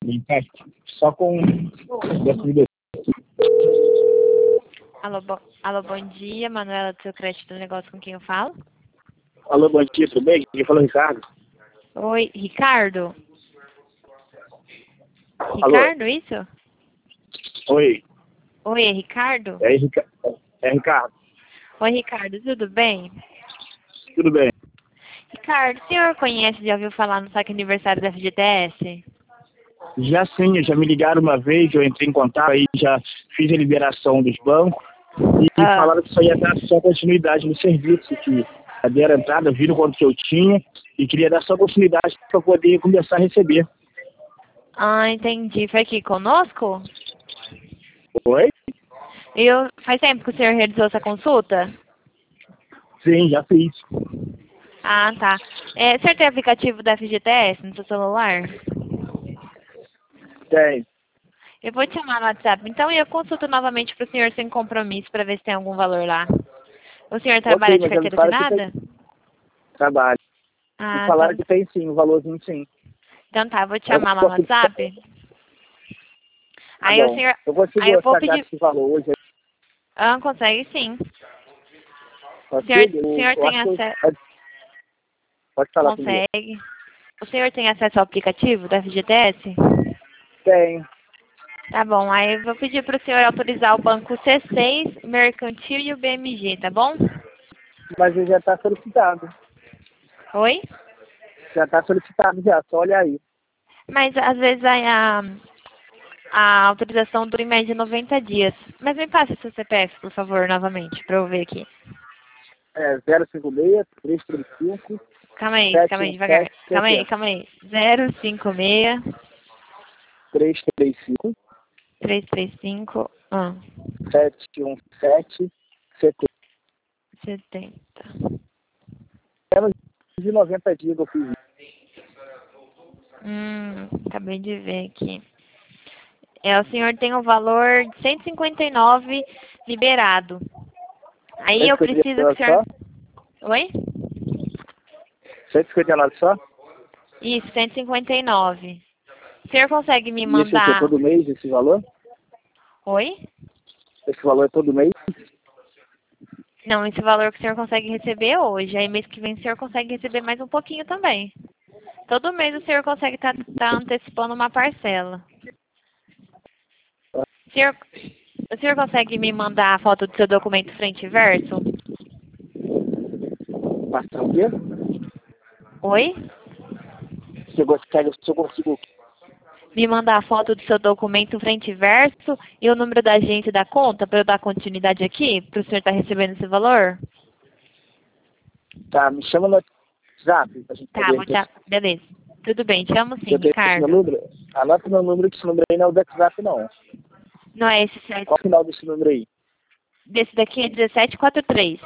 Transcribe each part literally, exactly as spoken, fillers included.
em casa, só com... Alô, bo... Alô, bom dia, Manuela do seu crédito do negócio, com quem eu falo? Alô, bom dia, tudo bem? Quem falou, Ricardo? Oi, Ricardo? Alô? Ricardo, isso? Oi, Oi, é Ricardo? é, Rica... é Ricardo, Oi, Ricardo, tudo bem? tudo bem? Ricardo, o senhor conhece, já ouviu falar no saque aniversário da F G T S? Já sim, já me ligaram uma vez, eu entrei em contato, aí já fiz a liberação dos bancos e Ah, falaram que só ia dar só continuidade no serviço, que deram a entrada, viram quanto que eu tinha e queria dar só continuidade para poder começar a receber. ah, entendi. Foi aqui conosco? Oi? Eu... Faz tempo que o senhor realizou essa consulta? Sim, já fiz. Ah, tá. É, o senhor tem aplicativo da F G T S no seu celular? Tem. Eu vou te chamar no WhatsApp. Então eu consulto novamente para o senhor sem compromisso para ver se tem algum valor lá. O senhor trabalha Ok, de mas já me carteira falaram que tem assinada? trabalho. Me Ah, falaram então, que tem sim, um valorzinho sim. então tá, vou te Eu chamar lá no consigo... WhatsApp. Tá Aí o bom. senhor. Eu Aí consigo eu vou sacar pedir. esse valor hoje. Ah, consegue sim. O senhor, Consigo? o Eu, senhor eu tem acho que eu... acesso. Pode falar comigo. Consegue. O senhor tem acesso ao aplicativo da F G T S? Tem. Tá bom, aí eu vou pedir para o senhor autorizar o banco C seis, Mercantil e o B M G, tá bom? Mas ele já está solicitado. Oi? Já está solicitado já, só olha aí. Mas às vezes a, a, a autorização dura em média noventa dias. Mas me passe seu C P F, por favor, novamente, para eu ver aqui. É zero cinco seis, três três cinco, Calma aí, calma sete aí, um devagar. sete, Calma aí, setenta. calma aí. zero cinco seis, três três cinco, três três cinco, ah, sete um sete, setenta. setenta. Menos de noventa dias eu fiz isso. Hum, acabei de ver aqui. É, o senhor tem o valor de cento e cinquenta e nove liberado. Aí eu preciso que o senhor... Só? Oi? cento e cinquenta e nove só? Isso, cento e cinquenta e nove. O senhor consegue me E esse aqui é mandar... todo mês, esse valor? Oi? Esse valor é todo mês? Não, esse valor que o senhor consegue receber hoje. Aí mês que vem o senhor consegue receber mais um pouquinho também. Todo mês o senhor consegue estar tá, tá antecipando uma parcela. O senhor, o senhor consegue me mandar a foto do seu documento frente e verso? Passar o quê? Oi? Se eu consegue, se eu consigo... Me mandar a foto do seu documento frente e verso e o número da agência da conta para eu dar continuidade aqui, para o senhor estar recebendo esse valor? Tá, me chama no WhatsApp pra gente Tá, poder... vou te... Beleza. Tudo bem, te amo sim, Eu tenho esse meu Ricardo. número? Anota meu número, que esse número aí não é o do WhatsApp, não. Não é esse site. Qual o final desse número aí? Desse daqui é dezessete quarenta e três.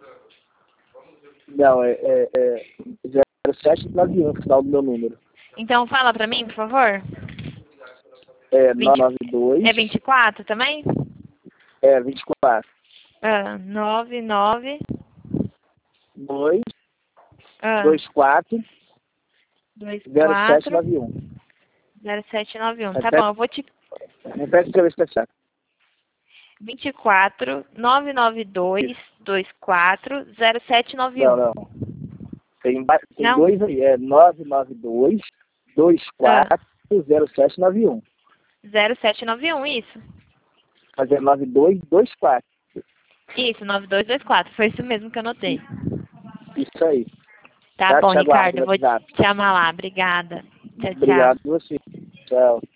Não, é, é, é zero sete nove um, o final do meu número. Então fala pra mim, por favor. É vinte, nove nove dois, é vinte e quatro também? é vinte e quatro, Ah, nove nove dois, ah, dois quatro, dois zero sete quatro nove um. zero sete nove um. Tá bom, Repete, eu vou te... repete pra ver se tá certo. vinte e quatro nove nove dois dois quatro zero sete nove Não, um. não. Tem, ba- tem Não? dois aí, é nove nove dois, dois Ah, quatro, zero sete nove um. zero sete nove um, isso. Mas é nove dois dois quatro. Isso, nove dois dois quatro. Foi isso mesmo que eu notei. Isso aí. Tá Tá? bom, Te aguardo Ricardo, no eu vou te WhatsApp. chamar lá. Obrigada. Tchau, tchau. Obrigado a você. Tchau.